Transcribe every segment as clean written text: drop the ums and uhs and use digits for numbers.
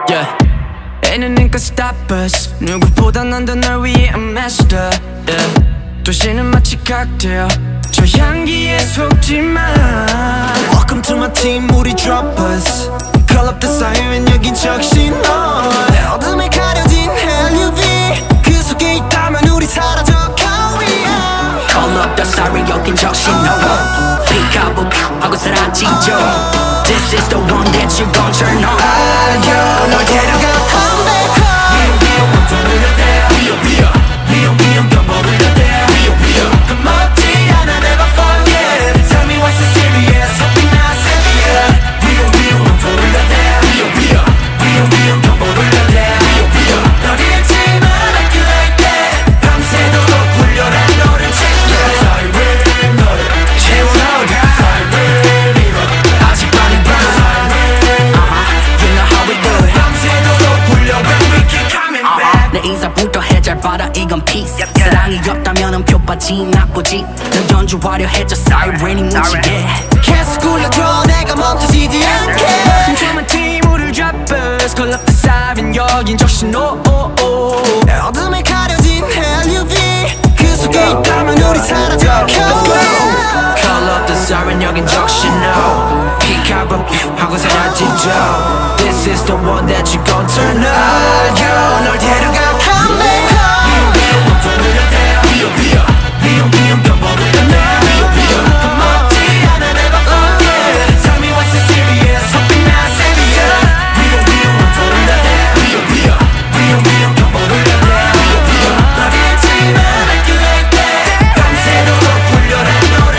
Yeah. Anything could stop us. 누구보다 난 더 널 위해 I'm master. Yeah. 도시는 마치 칵테일. 저 향기에 속지마. Welcome to my team, 우리 droppers. Call up the siren, 여긴 적신호. 내 어둠에 가려진 LUV. 그 속에 있다면 우리 사라져. Call up the siren, 여긴 적신호. Pick up 하고 사라지죠. This is the one that you gon' turn on. 알려 널 데려가 come back home. 미용 좀 올려대. 미용 좀 올려대. 그 멋지 않아 never forget. Tell me what's so serious, hope you're not serious. 미용 좀 올려대. 미용 좀 올려대. 널 잃지만 I feel like that. 밤새도록 굴려라 너를 챙겨. Siren 너를 채워넣어가. Siren 아직 많이 burn. You know how we do it. 밤새도록 굴려 when we keep coming back. 내 인사부터 해잘받아 이건 peace. 사랑이 없다면은 표빠지 나쁘지. 널 연주하려 해줘 siren이 뭉치게. 계속 굴려줘 내가 멈춰지지 않게. 숨참은 팀 우릴 droppers. Call up the siren 여긴 적신호. 내 어둠에 가려진 LUV. 그 속에 있다면 우리 사라져. Let's go. Call up the siren 여긴 적신호. Pick up 하고 사라지죠. This is the one that you gon' turn on. 알려 널 데려가 come back home. 미용 좀 올려대. 미용 좀 올려대. 그 멋지 않아 never forget. Tell me what's so serious, hope you're not serious. 미용 좀 올려대. 미용 좀 올려대. 널 잃지만 I feel like that. 밤새도록 굴려라 너를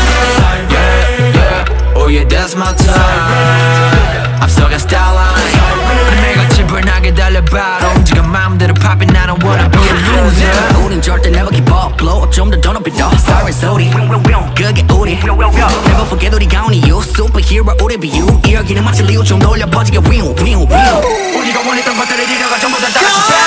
챙겨. Oh yeah, that's my time. 앞서간 starline. 매일같이 불나게 달려봐. 움직여 마음대로 popping. I don't wanna be a loser. 우린 절대 never give up. blow up 좀 더 높이 더. siren 소리 그게 우리. Never forget 우리가 온 이유. superhero 우리 비유. 이야기는 마치 리우 좀 돌려 퍼지게 위우. 우리가 원했던 것들을 이뤄가 전부 다 다 같이